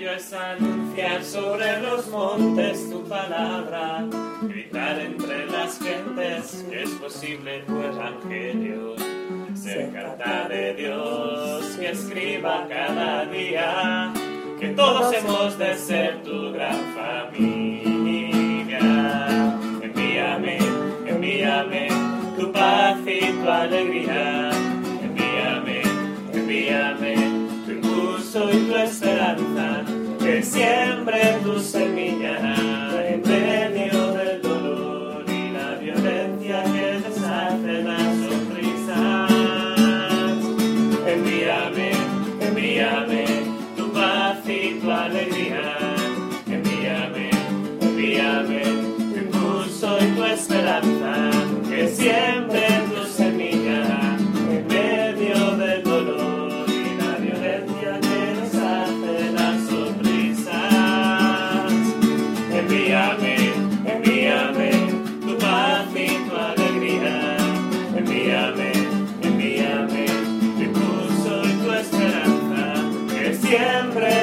tuyo es anunciar sobre los montes tu palabra, gritar entre las gentes que es posible tu evangelio, ser carta de Dios que escriba cada día, que todos hemos de ser tu gran familia. Envíame, envíame tu paz y tu alegría, envíame, envíame tu impulso y tu esperanza, que siembre tu semilla en medio del dolor y la violencia que deshace las sonrisas. Envíame, envíame tu paz y tu alegría, envíame, envíame tu impulso y tu esperanza, que siembre tu semilla en medio del dolor y la violencia que deshace las sonrisas. Envíame, envíame tu paz y tu alegría, envíame, envíame tu impulso y tu esperanza, que siempre